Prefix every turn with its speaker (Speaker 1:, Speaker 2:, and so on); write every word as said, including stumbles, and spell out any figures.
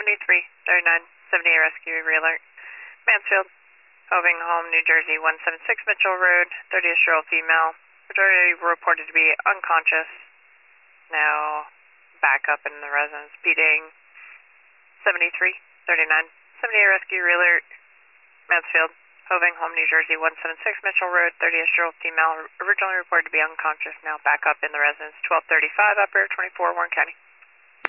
Speaker 1: seventy-three thirty-nine seventy-eight rescue re-alert. Mansfield, Hoving Home, New Jersey, one seven six Mitchell Road, thirtieth-year-old female. Majority reported to be unconscious. Now back up in the residence. Speeding seventy-three thirty-nine seventy-eight rescue re-alert. Mansfield, Hoving Home, New Jersey, one seven six Mitchell Road, thirtieth-year-old female. Originally reported to be unconscious. Now back up in the residence. twelve thirty-five, operator twenty-four, Warren County.